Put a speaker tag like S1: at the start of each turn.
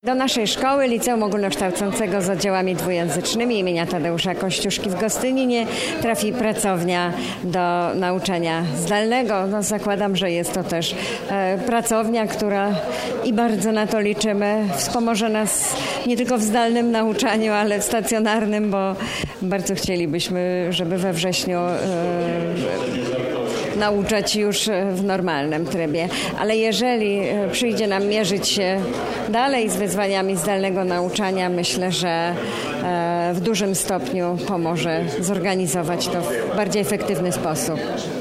S1: Do naszej szkoły Liceum Ogólnokształcącego z oddziałami dwujęzycznymi imienia Tadeusza Kościuszki w Gostyninie trafi pracownia do nauczania zdalnego. Zakładam, że jest to też pracownia, która i bardzo na to liczymy, wspomoże nas nie tylko w zdalnym nauczaniu, ale w stacjonarnym, bo bardzo chcielibyśmy, żeby we wrześniu nauczać już w normalnym trybie. Ale jeżeli przyjdzie nam mierzyć się dalej z wyzwaniami zdalnego nauczania, myślę, że w dużym stopniu pomoże zorganizować to w bardziej efektywny sposób.